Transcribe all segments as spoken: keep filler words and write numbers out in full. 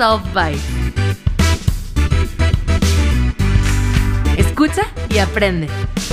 Soft Bite. Escucha y aprende.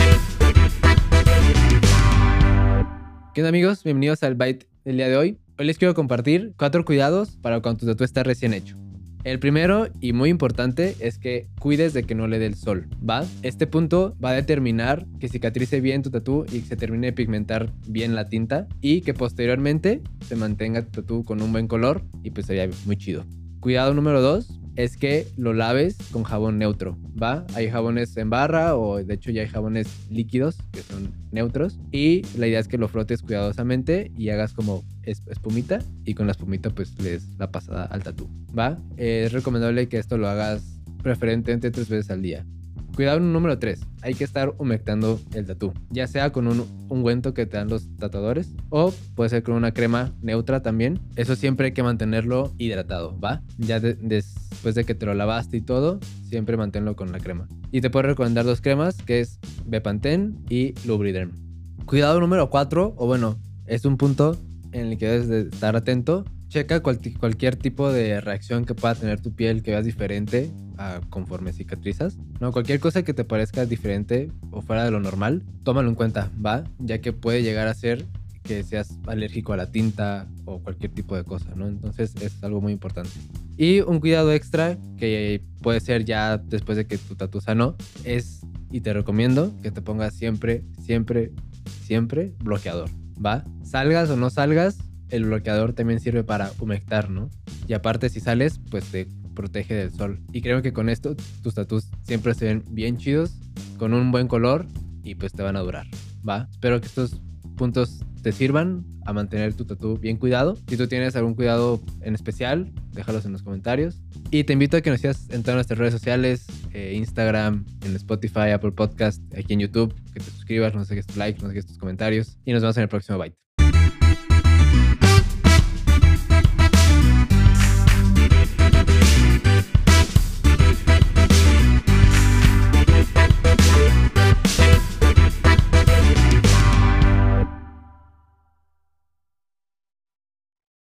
¿Qué onda, amigos? Bienvenidos al Bite del día de hoy. Hoy les quiero compartir cuatro cuidados para cuando tu tatu está recién hecho. El primero y muy importante es que cuides de que no le dé el sol, ¿va? Este punto va a determinar que cicatrice bien tu tatú y que se termine de pigmentar bien la tinta y que posteriormente se mantenga tu tatú con un buen color y pues sería muy chido. Cuidado número dos es que lo laves con jabón neutro, ¿va? Hay jabones en barra o de hecho ya hay jabones líquidos que son neutros y la idea es que lo frotes cuidadosamente y hagas como espumita y con la espumita pues le des la pasada al tatú, ¿va? Eh, es recomendable que esto lo hagas preferentemente tres veces al día. Cuidado número tres, hay que estar humectando el tatú, ya sea con un ungüento que te dan los tatuadores o puede ser con una crema neutra también. Eso siempre hay que mantenerlo hidratado, ¿va? Ya de, después de que te lo lavaste y todo, siempre manténlo con la crema. Y te puedo recomendar dos cremas, que es Bepanthen y Lubriderm. Cuidado número cuatro, o bueno, es un punto en el que debes de estar atento. Checa cual, cualquier tipo de reacción que pueda tener tu piel que veas diferente a conforme cicatrizas. No, cualquier cosa que te parezca diferente o fuera de lo normal, tómalo en cuenta, ¿va? Ya que puede llegar a ser que seas alérgico a la tinta o cualquier tipo de cosa, ¿no? Entonces es algo muy importante. Y un cuidado extra que puede ser ya después de que tu tatú sanó es, y te recomiendo que te pongas siempre, siempre, siempre bloqueador, ¿va? Salgas o no salgas, el bloqueador también sirve para humectar, ¿no? Y aparte si sales, pues te protege del sol. Y creo que con esto tus tatús siempre se ven bien chidos, con un buen color y pues te van a durar, ¿va? Espero que estos puntos te sirvan a mantener tu tatú bien cuidado. Si tú tienes algún cuidado en especial, déjalos en los comentarios. Y te invito a que nos sigas en todas nuestras redes sociales, eh, Instagram, en Spotify, Apple Podcast, aquí en YouTube, que te suscribas, nos dejes tu like, nos dejes tus comentarios y nos vemos en el próximo Bite.